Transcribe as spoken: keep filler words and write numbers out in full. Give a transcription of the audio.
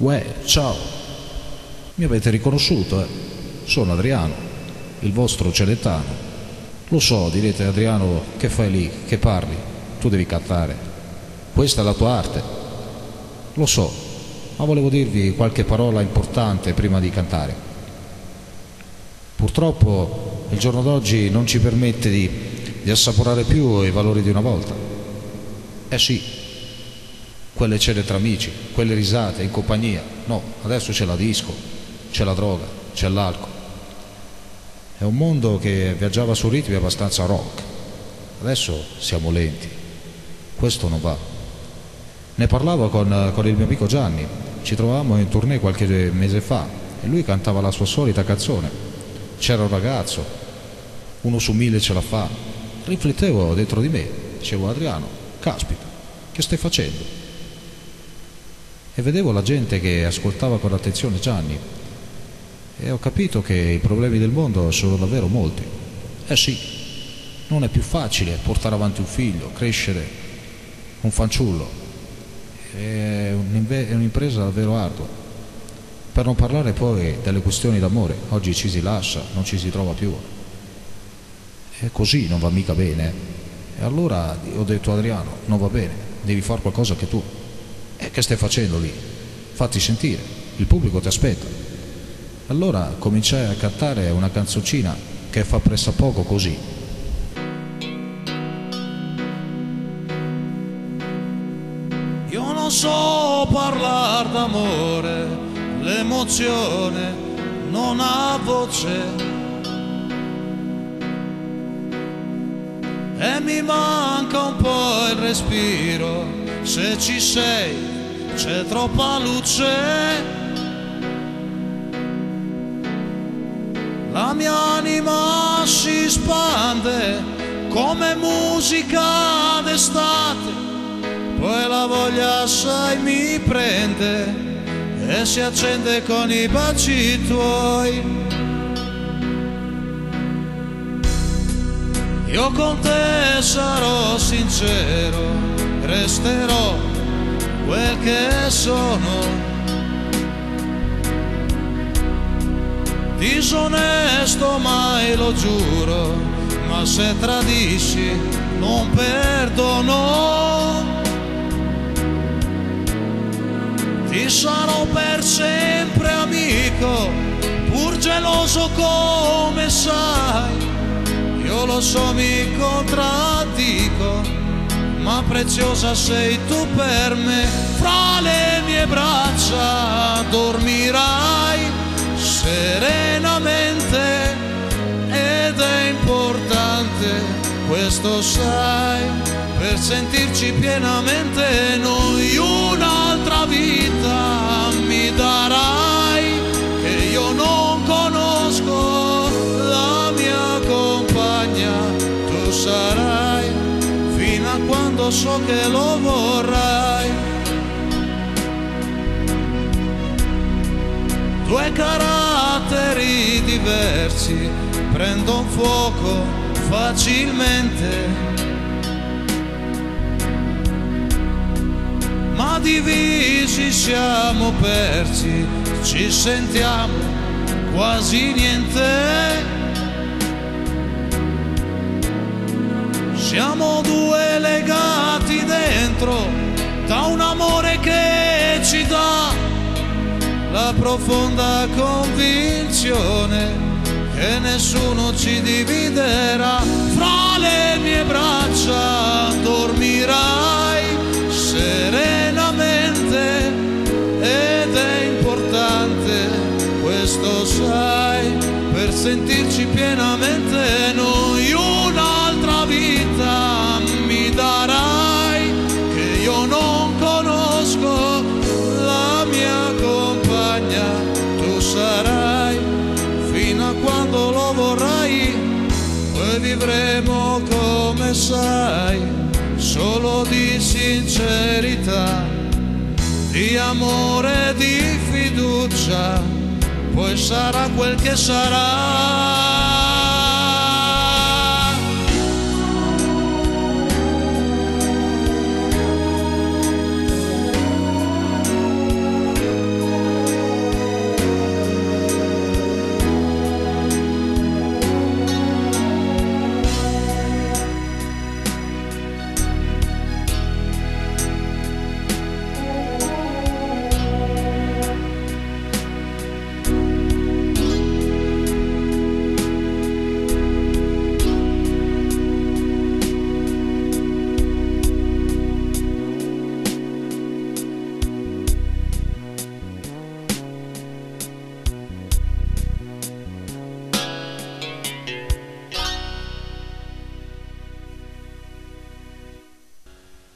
Uè, ciao, mi avete riconosciuto, eh? Sono Adriano, il vostro Celentano. Lo so, direte: Adriano, che fai lì? Che parli? Tu devi cantare. Questa è la tua arte. Lo so, ma volevo dirvi qualche parola importante prima di cantare. Purtroppo il giorno d'oggi non ci permette di, di assaporare più i valori di una volta. Eh sì, quelle cene tra amici, quelle risate in compagnia. No, adesso c'è la disco, c'è la droga, c'è l'alcol. È un mondo che viaggiava su ritmi abbastanza rock. Adesso siamo lenti. Questo non va. Ne parlavo con, con il mio amico Gianni. Ci trovavamo in tournée qualche mese fa e lui cantava la sua solita canzone. C'era un ragazzo, uno su mille ce la fa. Riflettevo dentro di me. Dicevo: Adriano, caspita, che stai facendo? E vedevo la gente che ascoltava con attenzione Gianni. E ho capito che i problemi del mondo sono davvero molti. Eh sì, non è più facile portare avanti un figlio, crescere un fanciullo. È, è un'impresa davvero ardua. Per non parlare poi delle questioni d'amore. Oggi ci si lascia, non ci si trova più. E così non va mica bene. E allora ho detto: Adriano, non va bene, devi fare qualcosa anche tu. E che stai facendo lì? Fatti sentire, il pubblico ti aspetta. Allora cominciai a cantare una canzoncina che fa pressappoco così. Io non so parlare d'amore, l'emozione non ha voce e mi manca un po' il respiro. Se ci sei c'è troppa luce. La mia anima si spande come musica d'estate, poi la voglia assai mi prende e si accende con i baci tuoi. Io con te sarò sincero, resterò quel che sono. Disonesto mai, lo giuro, ma se tradisci non perdono. Ti sarò per sempre amico, pur geloso come sai. Io lo so, mi contraddico, ma preziosa sei tu per me. Fra le mie braccia dormirai serenamente ed è importante, questo sai, per sentirci pienamente noi. Un'altra vita mi darai che io non conosco, la mia compagna tu sarai fino a quando so che lo vorrai. Due caratteri diversi prendono fuoco facilmente, ma divisi siamo persi, ci sentiamo quasi niente. Siamo due legati dentro da un amore che ci dà la profonda convinzione che nessuno ci dividerà. Fra le mie braccia dormirai serenamente ed è importante, questo sai, per sentirci pienamente noi. Un'altra vita mi darai che io non conosco, la mia compagna tu sarai fino a quando lo vorrai. Poi vivremo come sai, solo di sincerità, di amore, di fiducia, poi sarà quel che sarà.